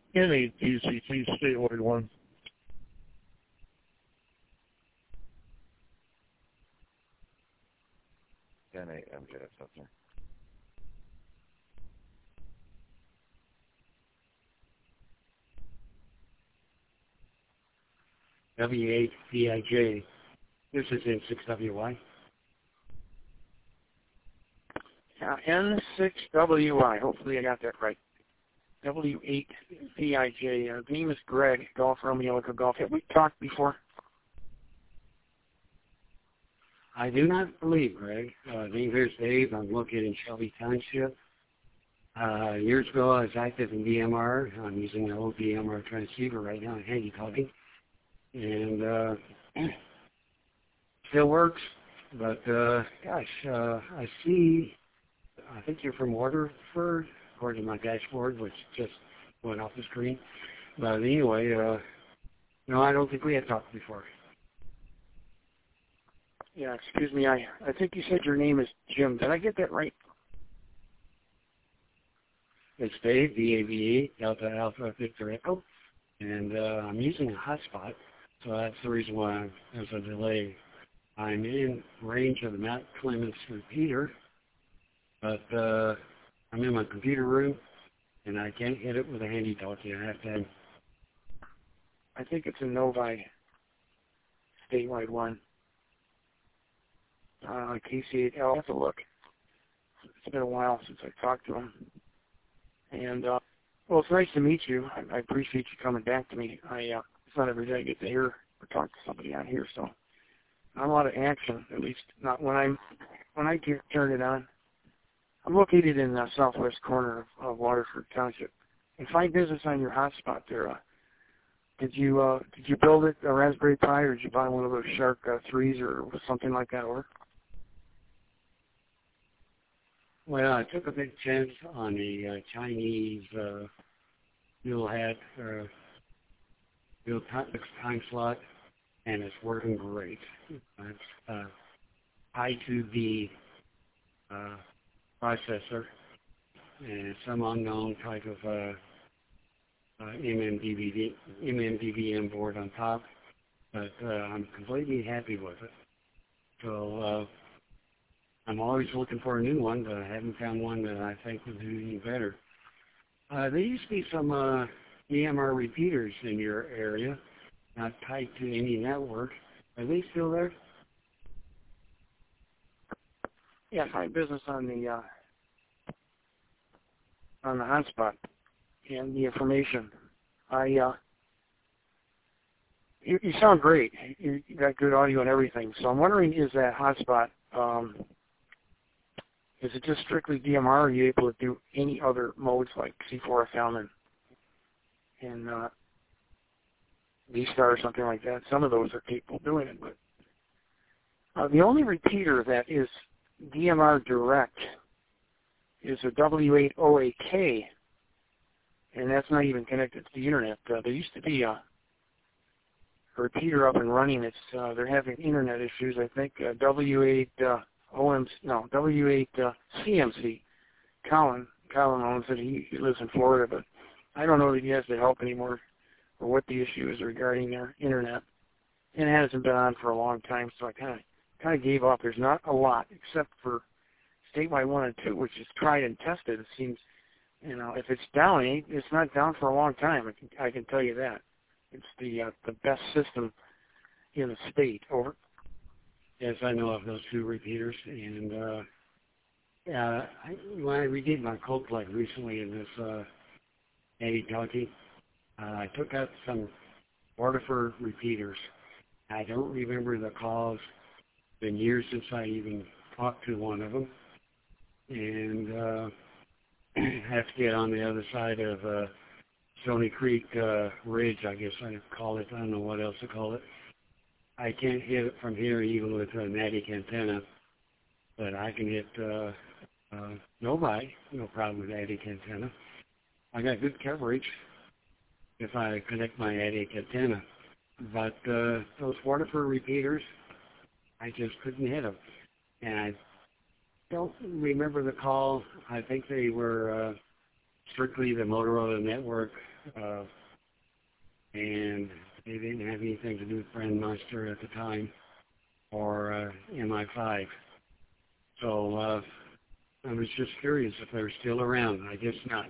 NATCC statewide one. NAMJ, that's up there. W8VIJ. This is N6WY. N6WI. Hopefully I got that right. W8VIJ. The name is Greg, Golf Romeo Echo Golf. Have we talked before? I do not believe, Greg. Name here's Dave. I'm located in Shelby Township. Years ago, I was active in DMR. I'm using an old DMR transceiver right now, handy talking. And still works. But, gosh, I see, I think you're from Waterford, according to my dashboard, which just went off the screen. But anyway, no, I don't think we had talked before. Yeah, excuse me. I think you said your name is Jim. Did I get that right? It's Dave, D-A-V-E, Delta Alpha Victor Echo. And I'm using a hotspot, so that's the reason why there's a delay. I'm in range of the Mount Clemens repeater, but I'm in my computer room, and I can't hit it with a handy talkie. I have to. I think it's a Novi statewide one. KC8. I'll have to look. It's been a while since I talked to him. And, well, it's nice to meet you. I appreciate you coming back to me. It's not every day I get to hear or talk to somebody on here, so not a lot of action, at least not when I turn it on. I'm located in the southwest corner of Waterford Township. And fine business on your hotspot there. Did you build it a Raspberry Pi, or did you buy one of those Shark 3s or something like that? Or Well, I took a big chance on the Chinese dual hat, dual time slot, and it's working great. It's I2B processor and some unknown type of MMDVM board on top, but I'm completely happy with it. So I'm always looking for a new one, but I haven't found one that I think would do any better. There used to be some EMR repeaters in your area, not tied to any network. Are they still there? Yeah, fine business on the hotspot and the information. You sound great. You got good audio and everything. So I'm wondering, is that hotspot, is it just strictly DMR, or are you able to do any other modes like C4FM and V-Star or something like that? Some of those are capable of doing it, but the only repeater that is DMR direct is a W8OAK, and that's not even connected to the internet. There used to be a repeater up and running. They're having internet issues. I think W8CMC. Colin owns it. He lives in Florida, but I don't know that he has the help anymore or what the issue is regarding their internet. And it hasn't been on for a long time, so I kind of gave up. There's not a lot except for statewide 1 and 2, which is tried and tested. It seems, if it's down, it's not down for a long time. I can tell you that. It's the best system in the state. Over. Yes, I know of those two repeaters, and when I redid my cold plug recently in this handy talkie, I took out some Waterford repeaters. I don't remember the cause. It's been years since I even talked to one of them, and have to get on the other side of Stony Creek Ridge, I guess I call it. I don't know what else to call it. I can't hit it from here even with a Matic antenna, but I can hit Novi, no problem with Matic antenna. I got good coverage if I connect my Matic antenna, but those Waterford repeaters, I just couldn't hit them. And I don't remember the call. I think they were strictly the Motorola network and they didn't have anything to do with Brandmaster at the time or MI5. So I was just curious if they're still around. I guess not.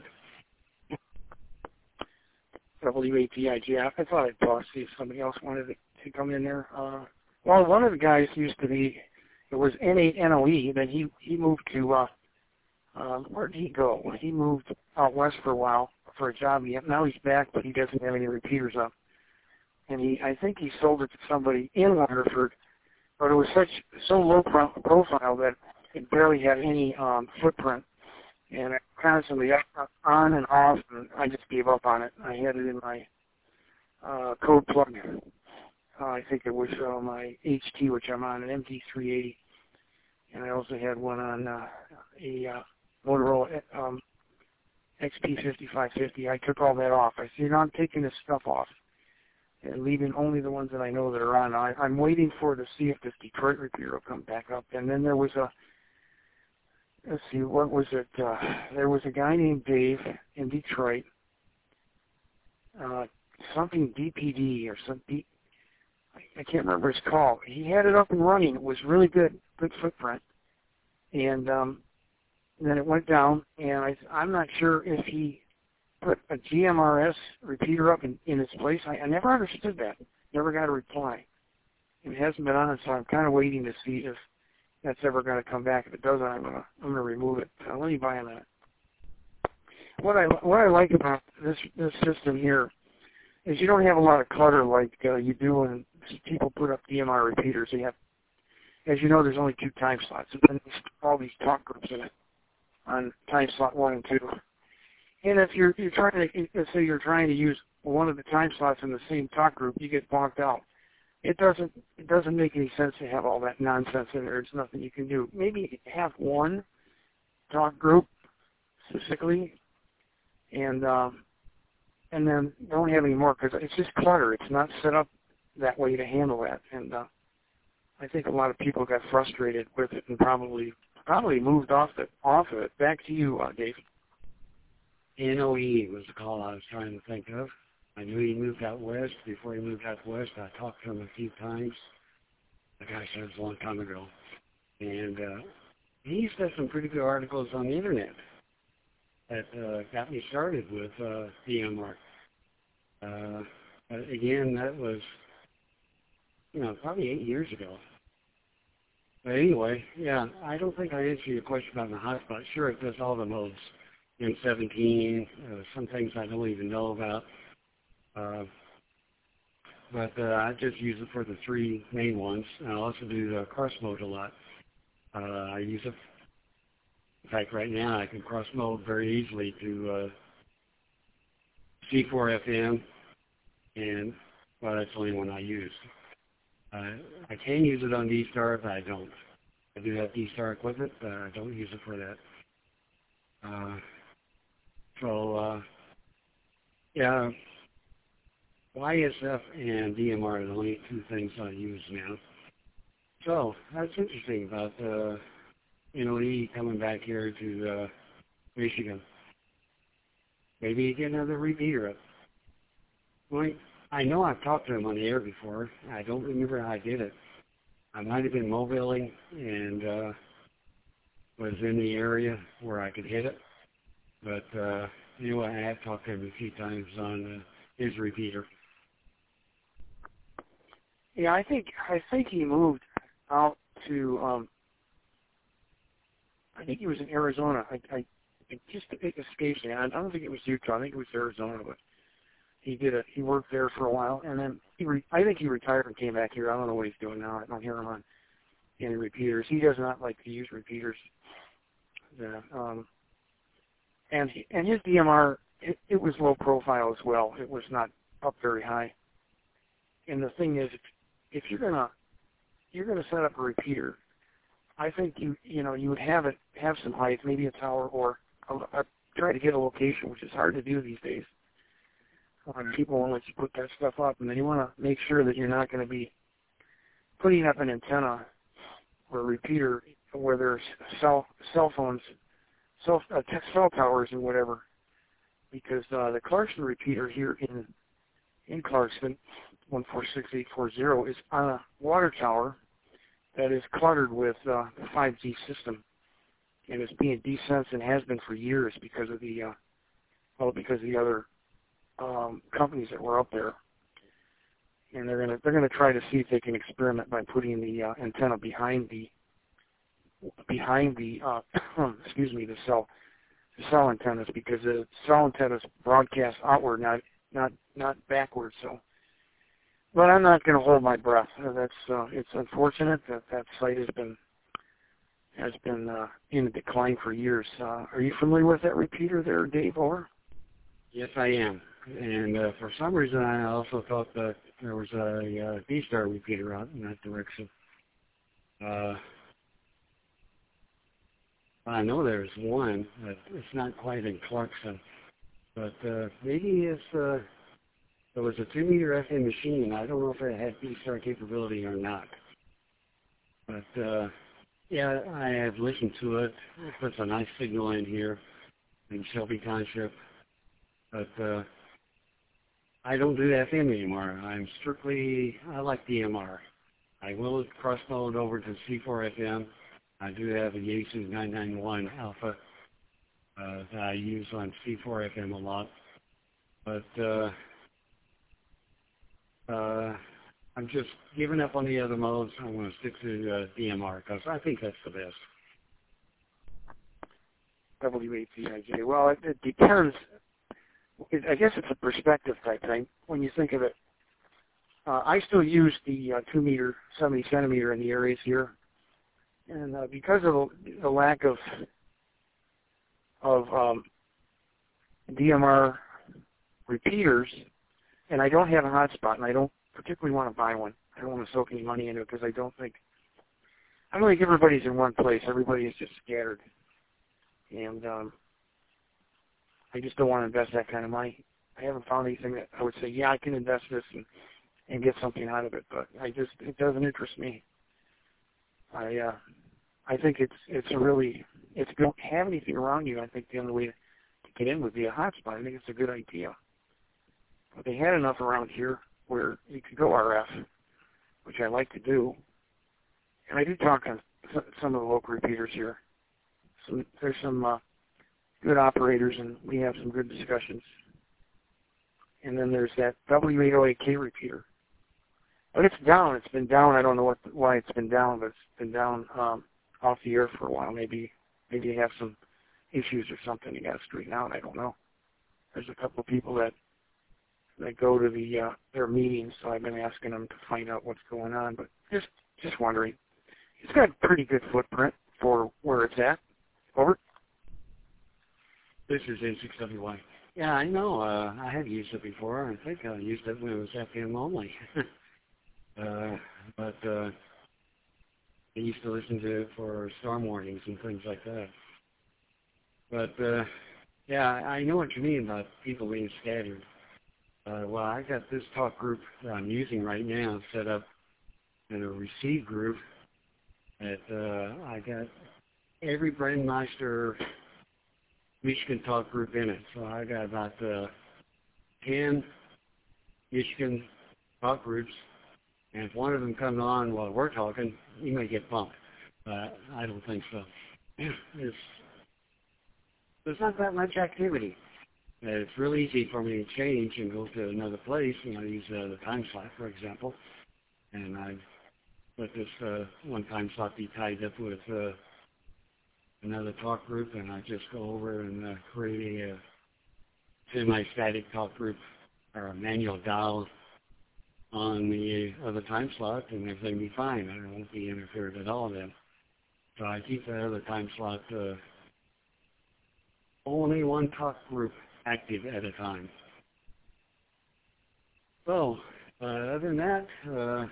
WAPIG. I thought I'd pause, see if somebody else wanted to come in there. Well, one of the guys used to be, it was N8NOE, then he moved to, where did he go? He moved out west for a while for a job. Now he's back, but he doesn't have any repeaters up. And I think he sold it to somebody in Waterford, but it was so low profile that it barely had any footprint. And it constantly on and off, and I just gave up on it. I had it in my code plug. I think it was my HT, which I'm on, an MT380. And I also had one on a Motorola XP5550. I took all that off. I said, I'm taking this stuff off and leaving only the ones that I know that are on. I'm waiting to see if this Detroit repeater will come back up. And then there was let's see, what was it? There was a guy named Dave in Detroit, something DPD or something. I can't remember his call. He had it up and running. It was really good footprint. And then it went down, and I'm not sure if he put a GMRS repeater up in its place. I never understood that. Never got a reply. It hasn't been on, so I'm kind of waiting to see if that's ever going to come back. If it doesn't, I'm gonna remove it. Let me buy on that. What I like about this system here is you don't have a lot of clutter like you do when people put up DMR repeaters. You have, as you know, there's only 2 time slots, and then all these talk groups in it on time slot 1 and 2. And if you're trying to use one of the time slots in the same talk group, you get bonked out. It doesn't make any sense to have all that nonsense in there. There's nothing you can do. Maybe have one talk group specifically, and then don't have any more, because it's just clutter. It's not set up that way to handle that. And I think a lot of people got frustrated with it and probably moved off of it. Back to you, Dave. NOE was the call I was trying to think of. I knew he moved out west. Before he moved out west, I talked to him a few times. The guy said it was a long time ago. And he said some pretty good articles on the internet that got me started with DMR. But again, that was, probably 8 years ago. But anyway, yeah, I don't think I answered your question about the hotspot. Sure, it does all the modes. M17, some things I don't even know about. But I just use it for the 3 main ones. I also do cross mode a lot. I use it. In fact, right now I can cross mode very easily to C4FM, and that's the only one I use. I can use it on D-Star, but I don't. I do have D-Star equipment, but I don't use it for that. Yeah, YSF and DMR are the only 2 things I use now. So that's interesting about NOE coming back here to Michigan. Maybe you get another repeater up. Well, I know I've talked to him on the air before. I don't remember how I did it. I might have been mobiling and was in the area where I could hit it. But anyway, I have talked to him a few times on his repeater. Yeah, I think he moved out to. I think he was in Arizona. It escapes me. I don't think it was Utah. I think it was Arizona, but he worked there for a while, and then I think he retired and came back here. I don't know what he's doing now. I don't hear him on any repeaters. He does not like to use repeaters. Yeah. And his DMR, it was low profile as well. It was not up very high. And the thing is, if you're gonna set up a repeater, I think you would have some height, maybe a tower, or try to get a location, which is hard to do these days. People won't let you put that stuff up, and then you want to make sure that you're not going to be putting up an antenna or a repeater where there's cell phones, cell towers and whatever because the Clarkson repeater here in Clarkston, 146840, is on a water tower that is cluttered with the 5G system, and it's being desensed and has been for years because of the other companies that were up there. And they're gonna try to see if they can experiment by putting the antenna behind the excuse me, the cell antennas, because the cell antennas broadcast outward, not backward. So, but I'm not going to hold my breath. That's it's unfortunate that site has been in decline for years. Are you familiar with that repeater there, Dave? Or? Yes, I am. And for some reason, I also thought that there was a D-Star repeater out in that direction. I know there's one. It's not quite in Clarkson, but maybe it was a 2-meter FM machine. I don't know if it had D-Star capability or not. But yeah, I have listened to it. It puts a nice signal in here in Shelby Township, but I don't do FM anymore. I like DMR. I will cross-load over to C4FM. I do have a Yaesu 991 Alpha that I use on C4FM a lot, but I'm just giving up on the other modes. I'm going to stick to DMR because I think that's the best. WAPIJ. Well, it depends. I guess it's a perspective type thing when you think of it. I still use the 2-meter, 70 centimeter in the areas here. And because of the lack of DMR repeaters, and I don't have a hotspot, and I don't particularly want to buy one. I don't want to soak any money into it because I don't think everybody's in one place. Everybody is just scattered, and I just don't want to invest that kind of money. I haven't found anything that I would say, yeah, I can invest this and get something out of it, but it doesn't interest me. I think if you don't have anything around you, I think the only way to get in would be a hotspot. I think it's a good idea. But they had enough around here where you could go RF, which I like to do. And I do talk on some of the local repeaters here. So there's some good operators, and we have some good discussions. And then there's that W808K repeater. But it's down. It's been down. I don't know why it's been down, but it's been down off the air for a while. Maybe you have some issues or something you got to straighten out. I don't know. There's a couple of people that go to their meetings, so I've been asking them to find out what's going on. But just wondering. It's got a pretty good footprint for where it's at. Over. This is N6WY. Yeah, I know. I have used it before. I think I used it when it was FM only. But I used to listen to it for storm warnings and things like that. But yeah, I know what you mean about people being scattered. Well, I got this talk group that I'm using right now set up in a receive group that I got every Brandmeister Michigan talk group in it. So I got about 10 Michigan talk groups. And if one of them comes on while we're talking, you may get bumped. But I don't think so. There's not that much activity. It's really easy for me to change and go to another place. And I use the time slot, for example. And I let this one time slot be tied up with another talk group. And I just go over and create a semi-static talk group or a manual dial on the other time slot, and everything will be fine. I won't be interfered at all then. So I keep that other time slot only one talk group active at a time. So, other than that, I'm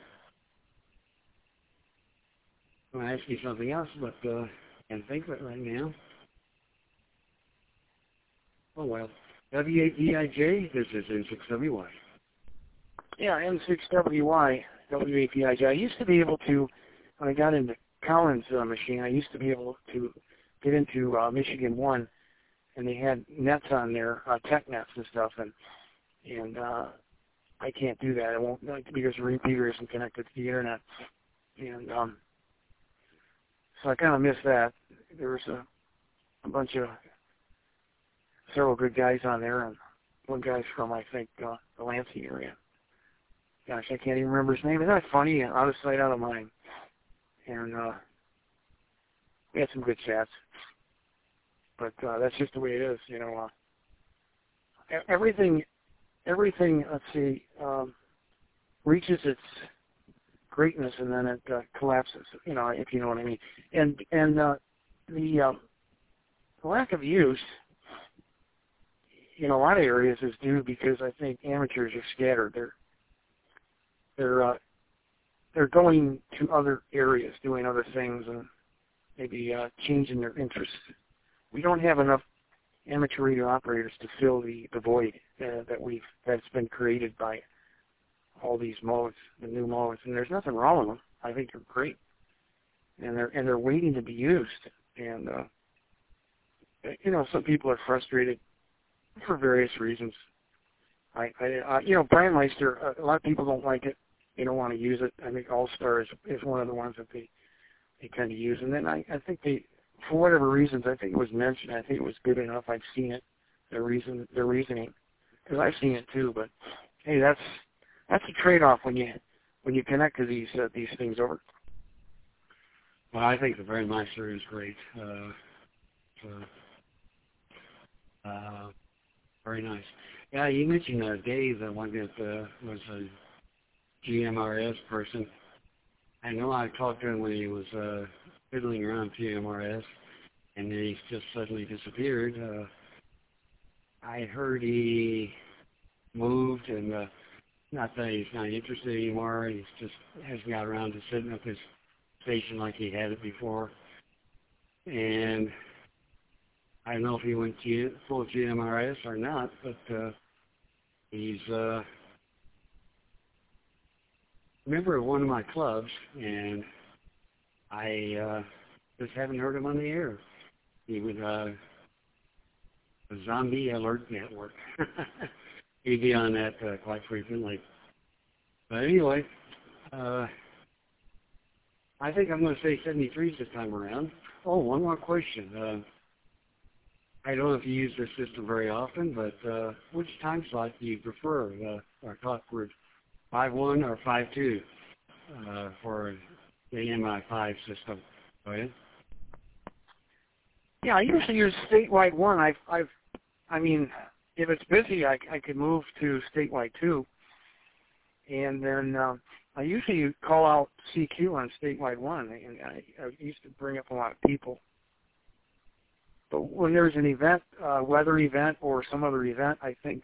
going to ask you something else, but I can't think of it right now. Oh well. WAPIJ, this is N6WY. Yeah, N6WY, WAPIJ. I used to be able to, when I got into Collins' machine, I used to be able to get into Michigan 1 and they had nets on there, tech nets and stuff, and I can't do that. I won't, because the repeater isn't connected to the internet, and so I kind of missed that. There was a bunch of several good guys on there, and one guy's from, I think, the Lansing area. Gosh, I can't even remember his name. Isn't that funny? Out of sight, out of mind. And we had some good chats. But that's just the way it is, you know. Everything, let's see, reaches its greatness and then it collapses, you know, if you know what I mean. And the lack of use in a lot of areas is due because I think amateurs are scattered. They're going to other areas, doing other things, and maybe changing their interests. We don't have enough amateur radio operators to fill the void that's been created by all these modes, the new modes, and there's nothing wrong with them. I think they're great, and they're waiting to be used. And you know, some people are frustrated for various reasons. You know, Brandmeister, a lot of people don't like it. They don't want to use it. I think All-Star is one of the ones that they kind of use. And then I think they, for whatever reasons, I think it was mentioned. I think it was good enough. I've seen it. Their reasoning, because I've seen it too. But hey, that's a trade-off when you connect to these things over. Well, I think the Brandmeister is great. Very nice. Yeah, you mentioned Dave, the one that was a GMRS person. I know I talked to him when he was fiddling around GMRS, and then he's just suddenly disappeared. I heard he moved, and not that he's not interested anymore. He's just hasn't got around to setting up his station like he had it before. And I don't know if he went full GMRS or not, but he's a member of one of my clubs, and I just haven't heard him on the air. He was the Zombie Alert Network. He'd be on that quite frequently. But anyway, I think I'm going to say 73s this time around. Oh, one more question. I don't know if you use this system very often, but which time slot do you prefer, our talk group, 5-1 or 5-2 for the MI5 system? Go ahead. Yeah, I usually use statewide 1. I mean, if it's busy, I could move to statewide 2, and then I usually call out CQ on statewide 1, and I used to bring up a lot of people. But when there's an event, weather event or some other event, I think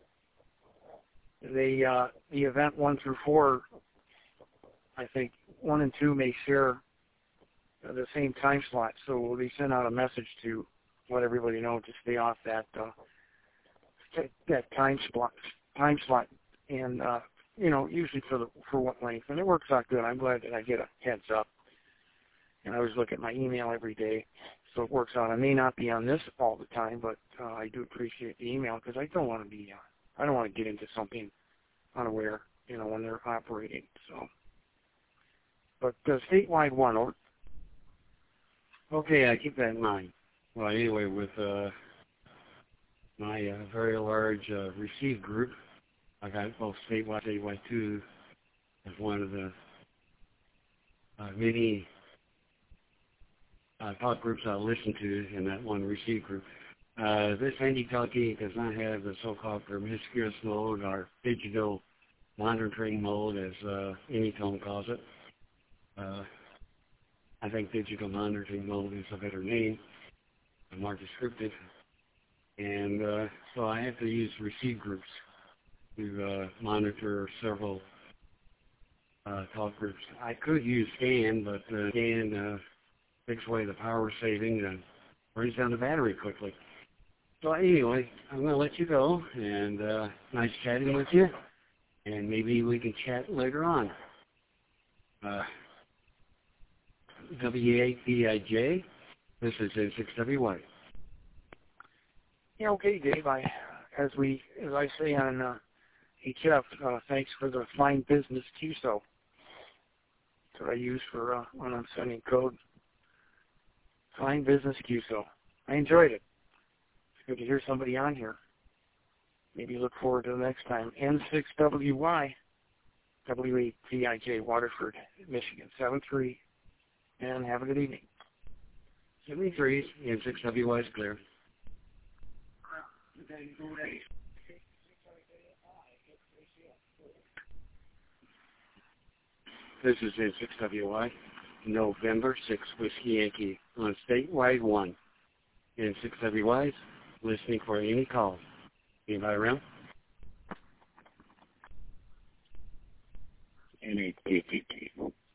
the event 1 through 4, I think 1 and 2 may share the same time slot. So they send out a message to let everybody know to stay off that time slot, and you know, usually for what length, and it works out good. I'm glad that I get a heads up, and I always look at my email every day. So it works out. I may not be on this all the time, but I do appreciate the email because I don't want to be. I don't want to get into something unaware, you know, when they're operating. So, but statewide 1. Over. Okay, I keep that in mind. Well, anyway, with my very large receive group, I got both statewide 2 as one of the many talk groups I listen to in that one receive group. This handy-talkie does not have the so-called promiscuous mode or digital monitoring mode, as Anytone calls it. I think digital monitoring mode is a better name, more descriptive. And so I have to use receive groups to monitor several talk groups. I could use scan, but scan takes away the power savings and brings down the battery quickly. So anyway, I'm going to let you go, and nice chatting with you, and maybe we can chat later on. W8BIJ, this is N6WY. Yeah, okay, Dave. As I say on HF, thanks for the fine business QSO that I use for when I'm sending code. Fine business QSO. I enjoyed it. It's good to hear somebody on here. Maybe look forward to the next time. N6WY, W8VIJ, Waterford, Michigan, 73, and have a good evening. 73 and 6WY is clear. This is N6WY, November 6 Whiskey Yankee on statewide 1. N6WY's listening for any calls. Anybody around? N8KTT.